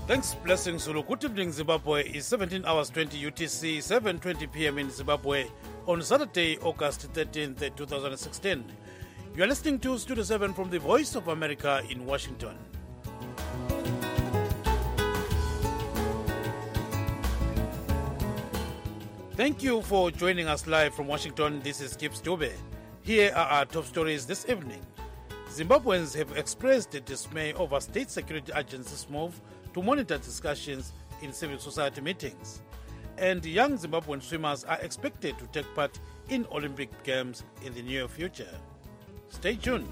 Thanks, Blessing Zulu. Good evening, Zimbabwe. It's 17 hours 20 UTC, 7:20 p.m. in Zimbabwe on Saturday, August 13th, 2016. You are listening to Studio 7 from the Voice of America in Washington. Thank you for joining us live from Washington. This is Gibbs Dube. Here are our top stories this evening. Zimbabweans have expressed dismay over state security agencies' move to monitor discussions in civil society meetings. And young Zimbabwean swimmers are expected to take part in Olympic Games in the near future. Stay tuned.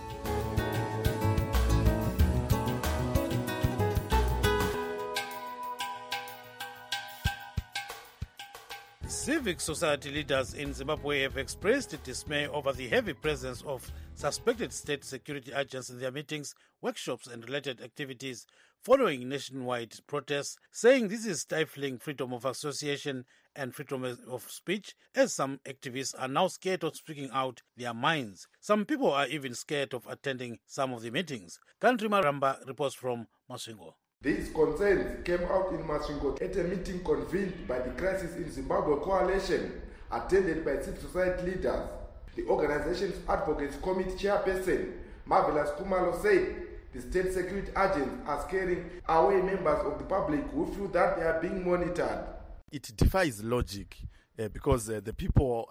Civic society leaders in Zimbabwe have expressed dismay over the heavy presence of suspected state security agents in their meetings, workshops and related activities following nationwide protests, saying this is stifling freedom of association and freedom of speech, as some activists are now scared of speaking out their minds. Some people are even scared of attending some of the meetings. Country Maramba reports from Masvingo. These concerns came out in Masvingo at a meeting convened by the Crisis in Zimbabwe Coalition, attended by civil society leaders. The organization's Advocates Committee chairperson, Marvelous Kumalo, said the state security agents are scaring away members of the public who feel that they are being monitored. It defies logic. Because the people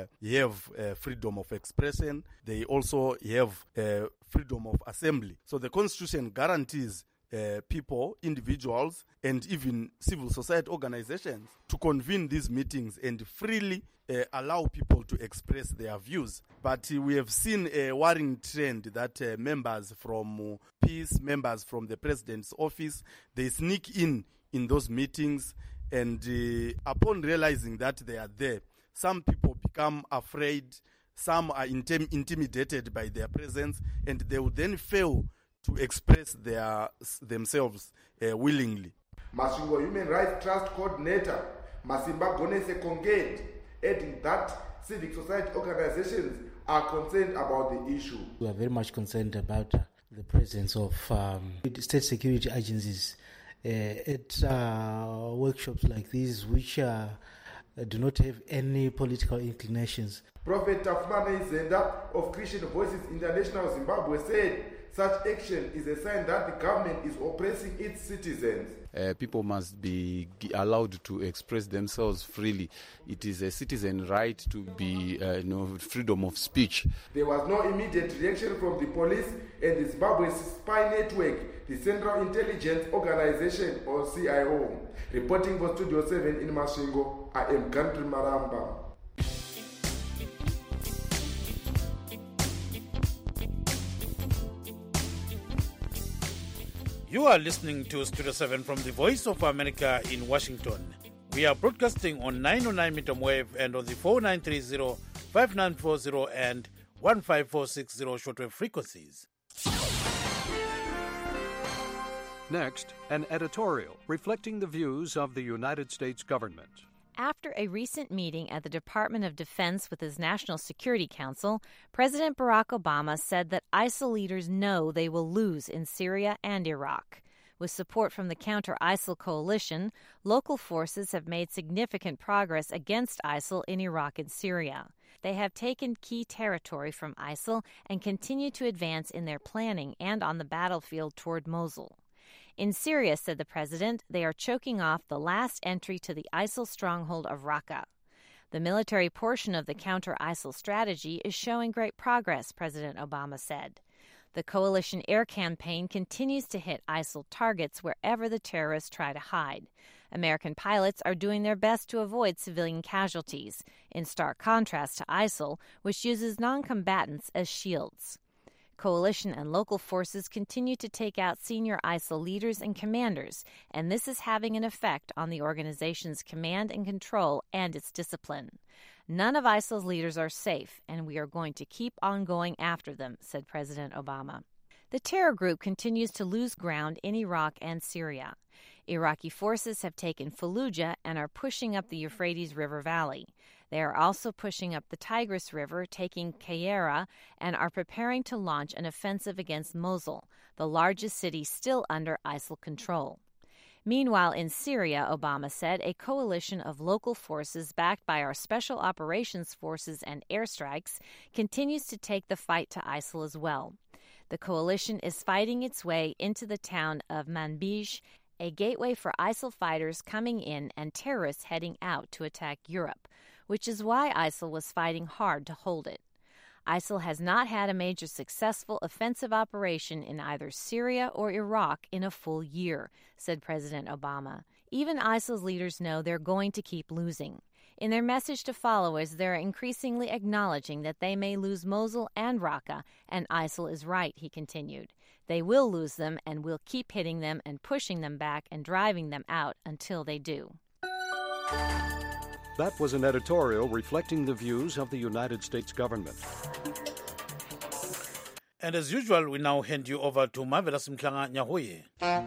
have freedom of expression, they also have freedom of assembly. So the Constitution guarantees people, individuals, and even civil society organizations to convene these meetings and freely allow people to express their views. But we have seen a worrying trend that members from peace, members from the president's office, they sneak in those meetings, and upon realizing that they are there, some people become afraid, some are intimidated by their presence, and they will then fail to express themselves willingly. Masvingo Human Rights Trust Coordinator Masimba Gonese Konged, adding that civic society organizations are concerned about the issue. We are very much concerned about the presence of state security agencies at workshops like these, which do not have any political inclinations. Prophet Tafumane Zenda of Christian Voices International Zimbabwe said such action is a sign that the government is oppressing its citizens. People must be allowed to express themselves freely. It is a citizen right to be freedom of speech. There was no immediate reaction from the police and the Zimbabwe Spy Network, the Central Intelligence Organization or CIO. Reporting for Studio 7 in Masvingo, I am Country Maramba. You are listening to Studio 7 from the Voice of America in Washington. We are broadcasting on 909 meter wave and on the 4930, 5940 and 15460 shortwave frequencies. Next, an editorial reflecting the views of the United States government. After a recent meeting at the Department of Defense with his National Security Council, President Barack Obama said that ISIL leaders know they will lose in Syria and Iraq. With support from the counter-ISIL coalition, local forces have made significant progress against ISIL in Iraq and Syria. They have taken key territory from ISIL and continue to advance in their planning and on the battlefield toward Mosul. In Syria, said the president, they are choking off the last entry to the ISIL stronghold of Raqqa. The military portion of the counter-ISIL strategy is showing great progress, President Obama said. The coalition air campaign continues to hit ISIL targets wherever the terrorists try to hide. American pilots are doing their best to avoid civilian casualties, in stark contrast to ISIL, which uses non-combatants as shields. Coalition and local forces continue to take out senior ISIL leaders and commanders, and this is having an effect on the organization's command and control and its discipline. None of ISIL's leaders are safe, and we are going to keep on going after them, said President Obama. The terror group continues to lose ground in Iraq and Syria. Iraqi forces have taken Fallujah and are pushing up the Euphrates River Valley. They are also pushing up the Tigris River, taking Qayyara, and are preparing to launch an offensive against Mosul, the largest city still under ISIL control. Meanwhile, in Syria, Obama said, a coalition of local forces backed by our special operations forces and airstrikes continues to take the fight to ISIL as well. The coalition is fighting its way into the town of Manbij, a gateway for ISIL fighters coming in and terrorists heading out to attack Europe, which is why ISIL was fighting hard to hold it. ISIL has not had a major successful offensive operation in either Syria or Iraq in a full year, said President Obama. Even ISIL's leaders know they're going to keep losing. In their message to followers, they're increasingly acknowledging that they may lose Mosul and Raqqa, and ISIL is right, he continued. They will lose them, and we'll keep hitting them and pushing them back and driving them out until they do. That was an editorial reflecting the views of the United States government. And as usual, we now hand you over to Marvelous Mhlanga Nyahuye.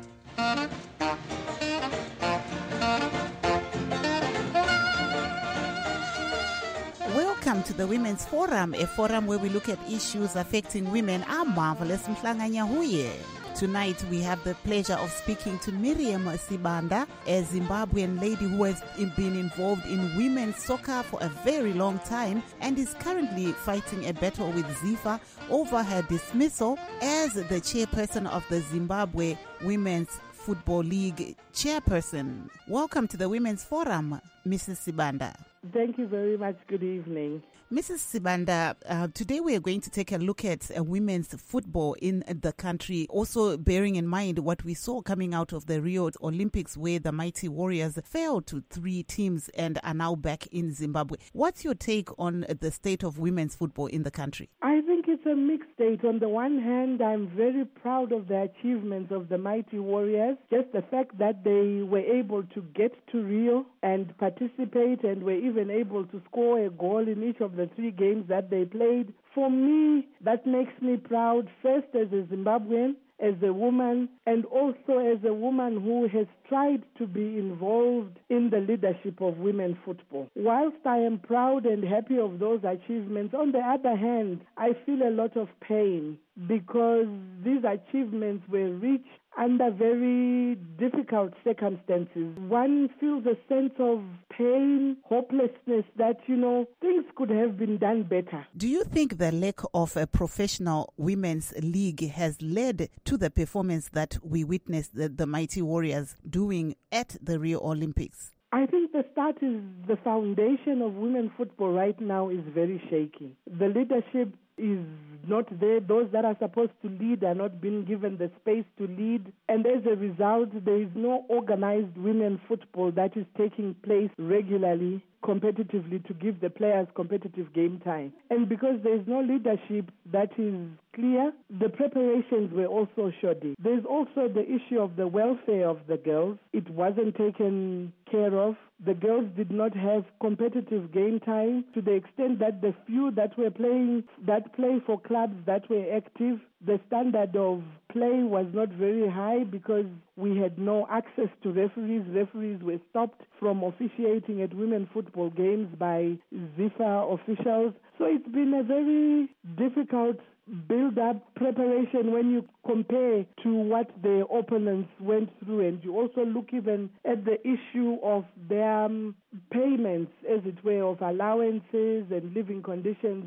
Welcome to the Women's Forum, a forum where we look at issues affecting women. I'm Marvelous Mhlanga Nyahuye. Tonight we have the pleasure of speaking to Miriam Sibanda, a Zimbabwean lady who has been involved in women's soccer for a very long time and is currently fighting a battle with ZIFA over her dismissal as the chairperson of the Zimbabwe Women's Football League chairperson. Welcome to the Women's Forum, Mrs. Sibanda. Thank you very much. Good evening. Mrs. Sibanda, today we are going to take a look at women's football in the country, also bearing in mind what we saw coming out of the Rio Olympics, where the Mighty Warriors fell to 3 teams and are now back in Zimbabwe. What's your take on the state of women's football in the country? I think it's a mixed state. On the one hand, I'm very proud of the achievements of the Mighty Warriors. Just the fact that they were able to get to Rio and participate and were even able to score a goal in each of the 3 games that they played. For me, that makes me proud, first as a Zimbabwean, as a woman, and also as a woman who has tried to be involved in the leadership of women football. Whilst I am proud and happy of those achievements, on the other hand, I feel a lot of pain because these achievements were reached under very difficult circumstances. One feels a sense of pain, hopelessness that, things could have been done better. Do you think the lack of a professional women's league has led to the performance that we witnessed the Mighty Warriors doing at the Rio Olympics? I think the start is the foundation of women football right now is very shaky. The leadership is not there. Those that are supposed to lead are not being given the space to lead. And as a result, there is no organized women football that is taking place regularly, competitively, to give the players competitive game time. And because there is no leadership that is clear, the preparations were also shoddy. There's also the issue of the welfare of the girls. It wasn't taken care of. The girls did not have competitive game time to the extent that the few that were playing, that play for clubs that were active, the standard of play was not very high because we had no access to referees. Referees were stopped from officiating at women football games by ZIFA officials. So it's been a very difficult build-up preparation when you compare to what the opponents went through, and you also look even at the issue of their payments, as it were, of allowances and living conditions.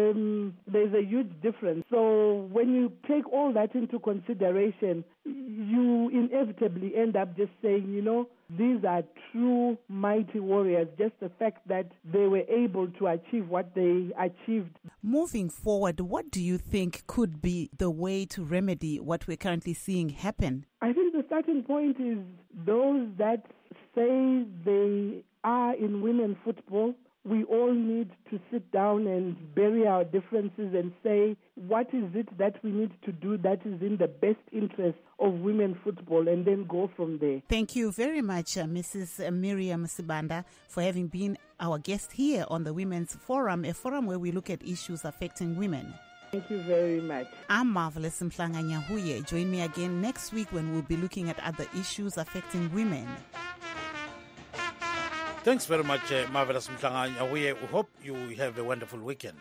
There's a huge difference. So when you take all that into consideration, you inevitably end up just saying, these are true mighty warriors, just the fact that they were able to achieve what they achieved. Moving forward, what do you think could be the way to remedy what we're currently seeing happen? I think the starting point is those that say they are in women football. We all need to sit down and bury our differences and say, what is it that we need to do that is in the best interest of women football, and then go from there. Thank you very much, Mrs. Miriam Sibanda, for having been our guest here on the Women's Forum, a forum where we look at issues affecting women. Thank you very much. I'm Marvelous Mhlanga Nyahuye. Join me again next week when we'll be looking at other issues affecting women. Thanks very much, Marvelous Mhlanga Nyahuye. We hope you have a wonderful weekend.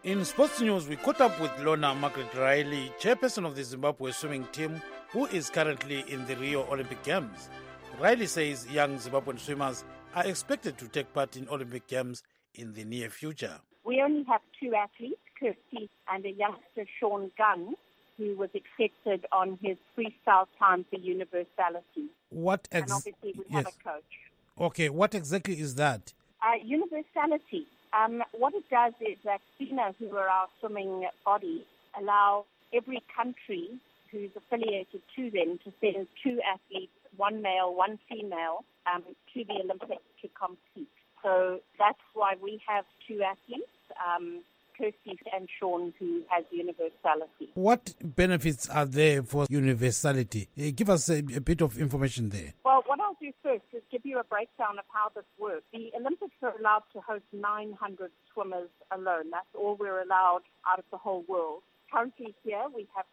In sports news, we caught up with Lorna Margaret Riley, chairperson of the Zimbabwe swimming team, who is currently in the Rio Olympic Games. Riley says young Zimbabwean swimmers are expected to take part in Olympic Games in the near future. We only have two athletes, Kirsty and a youngster, Sean Gunn, who was accepted on his freestyle time for universality. And obviously we have a coach. Okay, what exactly is that? Universality. What it does is that FINA, who are our swimming body, allow every country who's affiliated to them to send two athletes, one male, one female, to the Olympics to compete. So that's why we have two athletes, Kirsty and Sean, who has universality. What benefits are there for universality? Give us a bit of information there. Well, what I'll do first is give you a breakdown of how this works. The Olympics are allowed to host 900 swimmers alone. That's all we're allowed out of the whole world. Currently here we have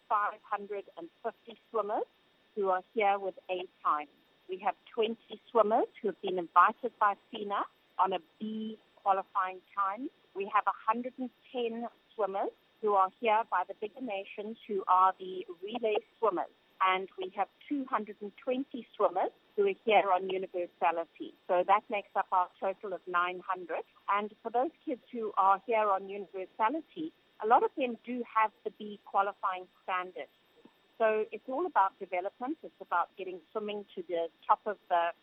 550 swimmers who are here with A time. We have 20 swimmers who have been invited by FINA on a B qualifying time. We have 110 swimmers who are here by the bigger nations who are the relay swimmers. And we have 220 swimmers who are here on universality. So that makes up our total of 900. And for those kids who are here on universality, a lot of them do have the B qualifying standard. So it's all about development. It's about getting swimming to the top of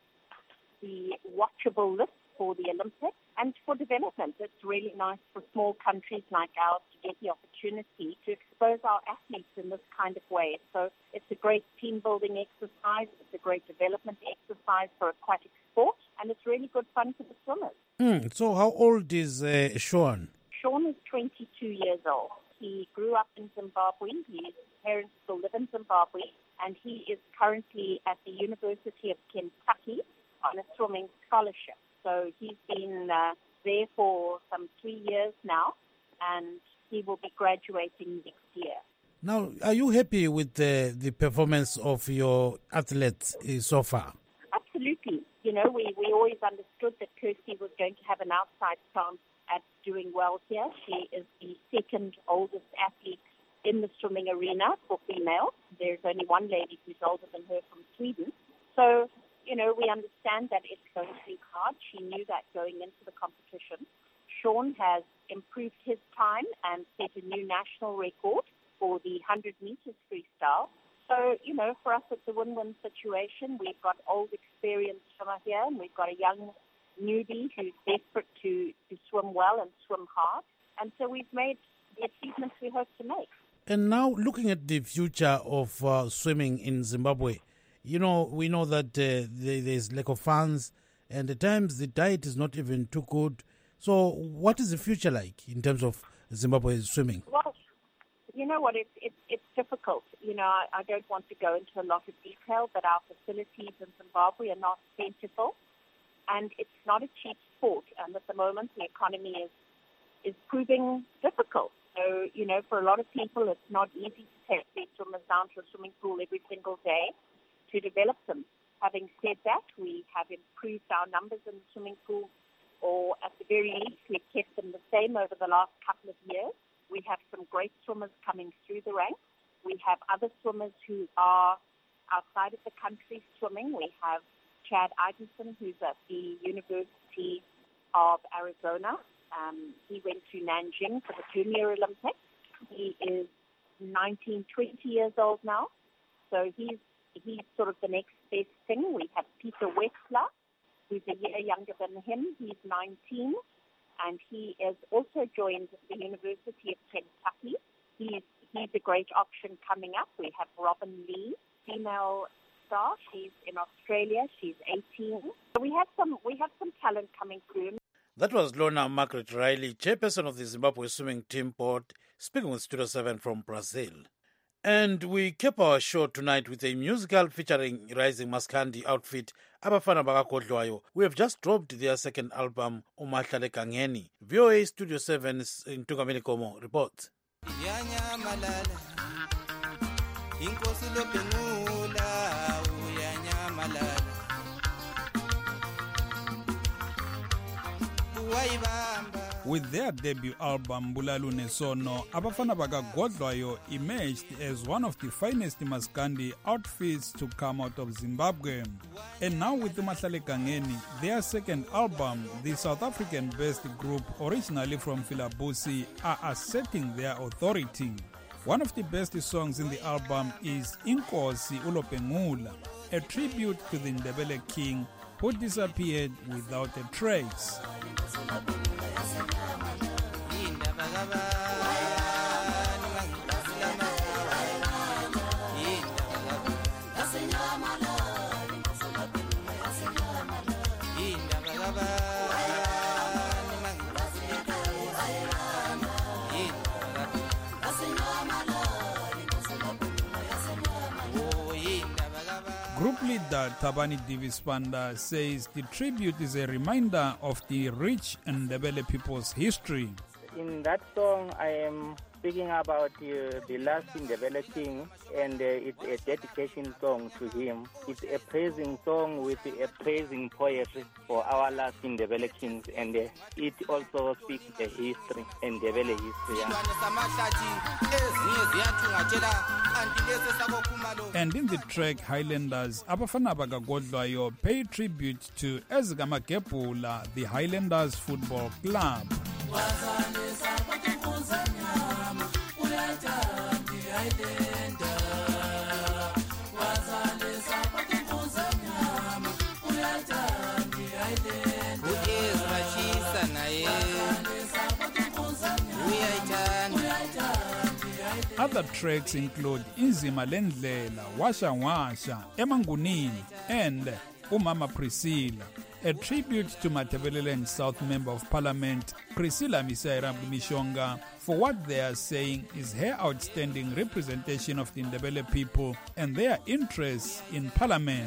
the watchable list for the Olympics. And for development, it's really nice for small countries like ours to get the opportunity to expose our athletes in this kind of way. So it's a great team-building exercise. It's a great development exercise for aquatic sport. And it's really good fun for the swimmers. So how old is Sean? Sean is 22 years old. He grew up in Zimbabwe. His parents still live in Zimbabwe. And he is currently at the University of Kentucky on a swimming scholarship. So he's been there for some 3 years now, and he will be graduating next year. Now, are you happy with the performance of your athletes so far? Absolutely. You know, we always understood that Kirsty was going to have an outside chance at doing well here. She is the second oldest athlete in the swimming arena for females. There's only one lady who's older than her from Sweden. So, you know, we understand that it's going to be hard. She knew that going into the competition. Sean has improved his time and set a new national record for the 100 meters freestyle. So, you know, for us it's a win-win situation. We've got old experienced swimmer here, and we've got a young newbie who's desperate to swim well and swim hard. And so we've made the achievements we hope to make. And now looking at the future of swimming in Zimbabwe, you know, we know that there's lack of funds, and at times the diet is not even too good. So what is the future like in terms of Zimbabwe swimming? Well, you know what, it's difficult. You know, I don't want to go into a lot of detail, but our facilities in Zimbabwe are not plentiful, and it's not a cheap sport. And at the moment, the economy is proving difficult. So, you know, for a lot of people, it's not easy to take their swimmers down to a swimming pool every single day to develop them. Having said that, we have improved our numbers in the swimming pool, or at the very least, we've kept them the same over the last couple of years. We have some great swimmers coming through the ranks. We have other swimmers who are outside of the country swimming. We have Chad Idenson, who's at the University of Arizona. He went to Nanjing for the Junior Olympics. He is 19, 20 years old now. So he's sort of the next best thing. We have Peter Wexler, who's a year younger than him. He's 19, and he is also joined the University of Kentucky. He's a great option coming up. We have Robin Lee, female star. She's in Australia. She's 18. So we have some talent coming through. That was Lorna Margaret Riley, chairperson of the Zimbabwe swimming team board, speaking with Studio 7 from Brazil. And we keep our show tonight with a musical featuring Rising Maskandi outfit, Abafana Bakakodlwayo. We have just dropped their second album, Umahlale Kangeni. VOA Studio 7's Ntungameni Komo reports. Waibamba With their debut album Bulalu Nesono, Abafana Bakagodlwayo emerged as one of the finest Maskandi outfits to come out of Zimbabwe. And now with Mahlale Kangeni, their second album, the South African-based group originally from Filabusi are asserting their authority. One of the best songs in the album is Inkosi Ulopengula, a tribute to the Ndebele king who disappeared without a trace. Group leader Tabani Divispanda says the tribute is a reminder of the rich Ndebele people's history. In that song, I am speaking about the last Ndebele king, and it's a dedication song to him. It's a praising song with a praising poetry for our last Ndebele kings, and it also speaks the history, Ndebele history. And in the track Highlanders, Abafana Bakagodlwayo pay tribute to Ezgama Kepula, the Highlanders Football Club. Other tracks include Inzima Lendlela, Washa Washa, Emangunini, and Umama Priscilla, a tribute to Matabeleland South Member of Parliament Priscilla Misaira Mishonga for what they are saying is her outstanding representation of the Ndebele people and their interests in Parliament.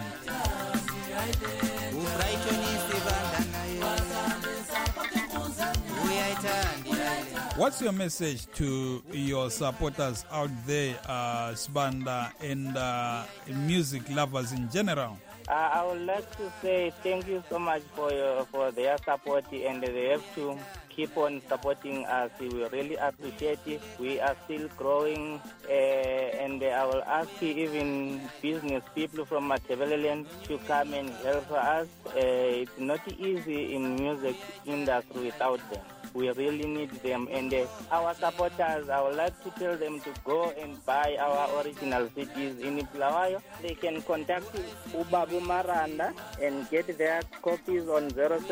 What's your message to your supporters out there, Sibanda, and music lovers in general? I would like to say thank you so much for their support, and they have to keep on supporting us. We really appreciate it. We are still growing, and I will ask even business people from Matabeleland to come and help us. It's not easy in music industry without them. We really need them, and our supporters, I would like to tell them to go and buy our original CDs in Bulawayo. They can contact Ubabu Maranda and get their copies on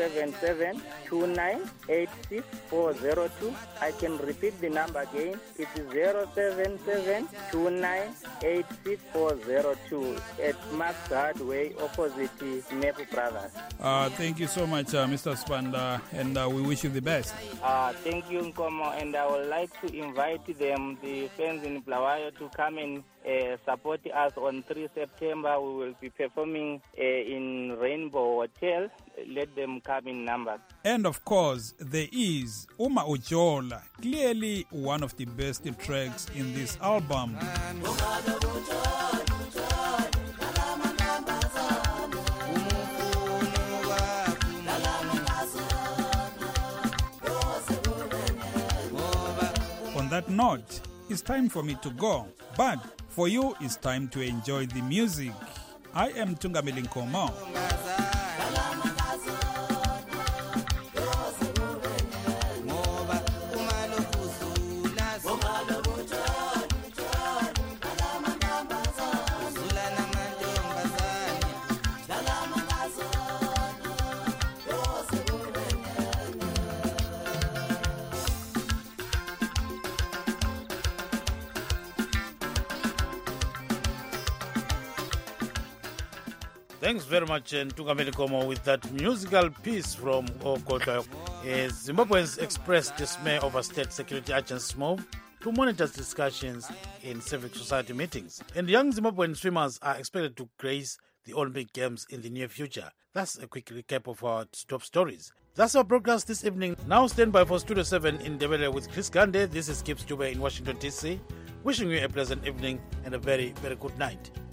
077-2986-402. I can repeat the number again. It is 077-2986-402 at Max Hardway, opposite Mepu Brothers. Thank you so much, Mr. Sibanda, and we wish you the best. Thank you, Nkomo, and I would like to invite them, the fans in Bulawayo, to come and support us on 3 September. We will be performing in Rainbow Hotel. Let them come in numbers. And of course, there is Uma Ujola, clearly one of the best tracks in this album. On that note, it's time for me to go, but for you, it's time to enjoy the music. I am Tungameli Nkomo. Thanks very much, Tungameli Nkomo, with that musical piece from Okoto. Zimbabweans expressed dismay over state security agents' move to monitor discussions in civic society meetings. And young Zimbabwean swimmers are expected to grace the Olympic Games in the near future. That's a quick recap of our top stories. That's our broadcast this evening. Now stand by for Studio 7 in Ndebele with Chris Gande. This is Gibbs Dube in Washington, D.C. Wishing you a pleasant evening and a very, very good night.